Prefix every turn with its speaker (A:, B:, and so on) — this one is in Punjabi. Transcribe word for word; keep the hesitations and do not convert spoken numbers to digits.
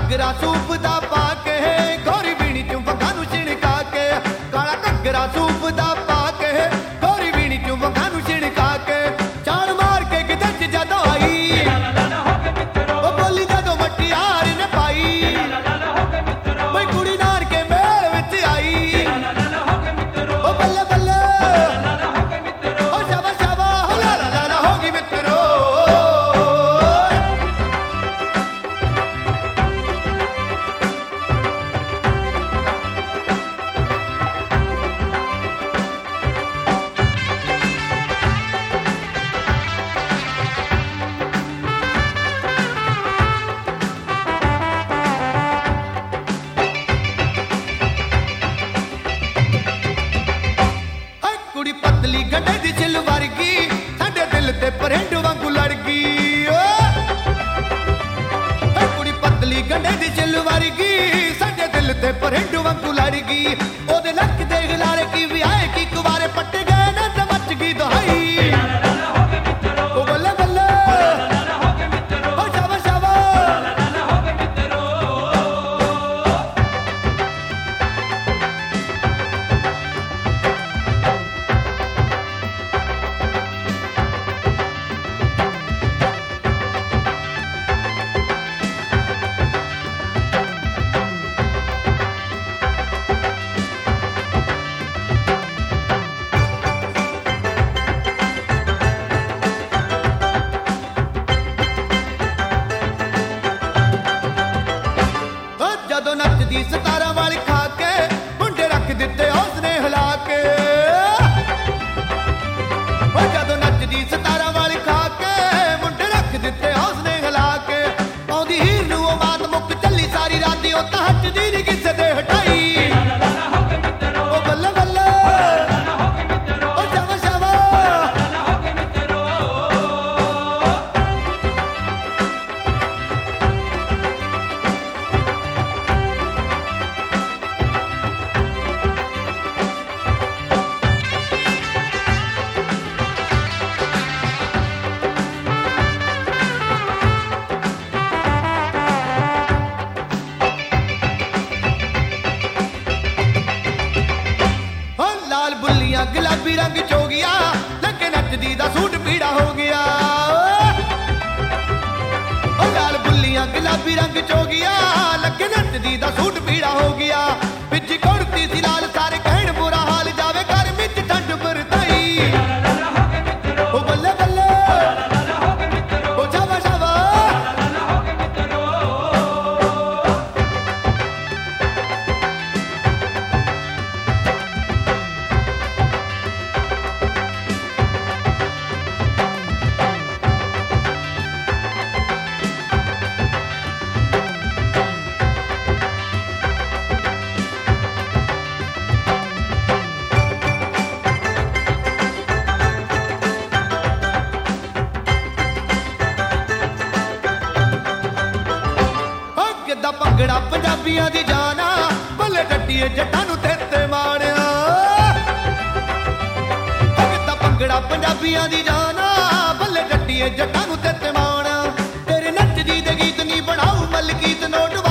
A: ਘੱਗਰਾ ਸੂਪ ਦਾ ਪਾ ਕੇ ਗੋਰੀ ਵੀਣੀ ਚੋਂ ਵੰਗਾਂ ਨੂੰ ਛਿਣਕਾ ਕੇ, ਕਾਲਾ ਘੱਗਰਾ ਸੂਪ ਦਾ ਪਾ ਕੇ ਗੋਰੀ ਵੀਣੀ ਚੋਂ ਵੰਗਾਂ ਨੂੰ ਛਿਣਕਾ ਕੇ, ਚਾਲ ਮਾਰ ਕੇ ਕਿਤੇ ਚ ਜਦੋਂ ਆਈ ਉਹ ਬੋਲੀ ਜਦੋਂ ਮਟਿਆਰ ਨੇ ਪਾਈ, ਬਈ ਕੁੜੀ ਨਾਰ ਕੇ ਮੇਲ ਵਿੱਚ ਆਈ ਉਹ ਬੱਲੇ ਬੱਲੇ ਉਹ ਸ਼ਾਬਾ ਸ਼ਾਬਾ ਹੋ ਲਾ ਲਾ ਲਾ ਹੋ ਗਈ ਮਿੱਤਰੋ। ਕੁੜੀ ਪਤਲੀ ਗੰਢੇ ਦੀ ਛਿੱਲ ਵਰਗੀ ਸਾਡੇ ਦਿਲ ਤੇ ਪਰੇਂਡ ਵਾਂਗੂ ਲੜ ਗਈ ਓ ਕੁੜੀ ਪਤਲੀ ਗੰਢੇ ਦੀ ਛਿੱਲ ਵਰਗੀ ਸਾਡੇ ਦਿਲ ਤੇ ਪਰੇਂਡ ਵਾਂਗੂ ਲੜ ਗਈ, ਉਹਦੇ ਲੱਕ ਦੇ ਗਲਾਰੇ ਕੀ ਵਿਆਹ ਕੀ ਕੁਵਾਰੇ ਪੱਟ ਗਏ ਨਾ ਤੇ ਮੱਚ ਗਈ ਦੁਹਾਈ ਉਹ ਬੱਲੇ ਬੱਲੇ ਉਹ ਸ਼ਾਬਾ ਸ਼ਾਬਾ ਜਦੋਂ ਨੱਚਦੀ ਸਤਾਰਾਂ ਵਾਲੀ ਖਾ ਕੇ ਮੁੰਡੇ ਰੱਖ ਦਿੱਤੇ ਉਸਨੇ ਹਿਲਾ ਕੇ, ਉਹ ਜਦੋਂ ਨੱਚਦੀ ਸਤਾਰਾਂ ਵਾਲੀ ਖਾ ਕੇ ਮੁੰਡੇ ਰੱਖ ਦਿੱਤੇ ਉਸਨੇ ਹਿਲਾ ਕੇ, ਆਉਂਦੀ ਹੀਰ ਨੂੰ ਉਹ ਮਾਤ ਮੁੱਕ ਚੱਲੀ ਸਾਰੀ ਰਾਤ ਉਹ ਤਾਂ ਹੱਟਦੀ ਨੀ ਕਿਸੇ ਦੇ ਹਟਾਈ ਉਹ ਬੱਲੇ ਬੱਲੇ ਉਹ ਸ਼ਾਬਾ ਸ਼ਾਬਾ ਬੁੱਲੀਆਂ ਗੁਲਾਬੀ ਰੰਗ ਚ ਹੋ ਗਿਆ, ਲੱਗੇ ਨੱਚਦੀ ਦਾ ਸੂਟ ਪੀੜਾ ਹੋ ਗਿਆ ਉਹ ਲਾਲ ਬੁੱਲੀਆਂ ਗੁਲਾਬੀ ਰੰਗ ਚ ਹੋ ਗਿਆ, ਲੱਗੇ ਨੱਚਦੀ ਦਾ ਸੂਟ ਪੀੜਾ ਹੋ ਗਿਆ, ਵਿੱਚ ਕੁੜਤੀ ਸੀ ਲਾਲ ਸਾਰੇ ਕਹਿਣ ਬੁਰਾ ਹਾਲ ਜਾਵੇ ਘਰ ਵਿੱਚ ਠੰਡ ਵਰਤਾਈ ਉਹ ਬੱਲੇ ਬੱਲੇ ਉਹ ਸ਼ਾਬਾ ਸ਼ਾਬਾ ਕਿੱਦਾਂ ਭੰਗੜਾ ਪੰਜਾਬੀਆਂ ਦੀ ਜਾਨ ਆ, ਬੱਲੇ ਡੱਡੀਏ ਜੱਟਾਂ ਨੂੰ ਤੇਤੇ ਮਾਣਿਆ ਕਿੱਦਾਂ ਭੰਗੜਾ ਪੰਜਾਬੀਆਂ ਦੀ ਜਾਨ ਆ, ਬੱਲੇ ਡੱਡੀਏ ਜੱਟਾਂ ਨੂੰ ਤੇਤੇ ਮਾਣਿਆ, ਤੇਰੇ ਨੱਚਦੀ ਦੇ ਗੀਤ ਨਹੀਂ ਬਣਾਉ ਮਲਕੀਤ ਨੋਟ